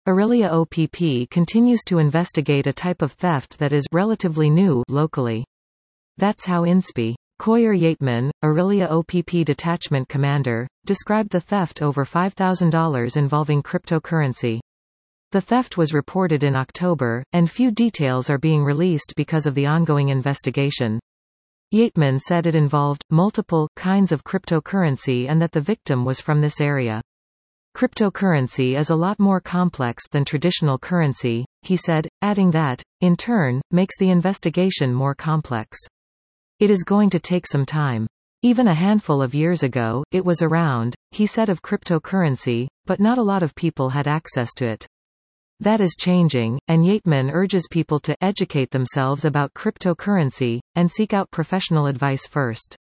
Aurelia OPP continues to investigate a type of theft that is relatively new locally. That's how INSPI. Coyer Yateman, Aurelia OPP detachment commander, described the theft over $5,000 involving cryptocurrency. The theft was reported in October, and few details are being released because of the ongoing investigation. Yateman said it involved multiple kinds of cryptocurrency and that the victim was from this area. Cryptocurrency is a lot more complex than traditional currency, he said, adding that, in turn, makes the investigation more complex. It is going to take some time. Even a handful of years ago, it was around, he said of cryptocurrency, but not a lot of people had access to it. That is changing, and Yateman urges people to educate themselves about cryptocurrency, and seek out professional advice first.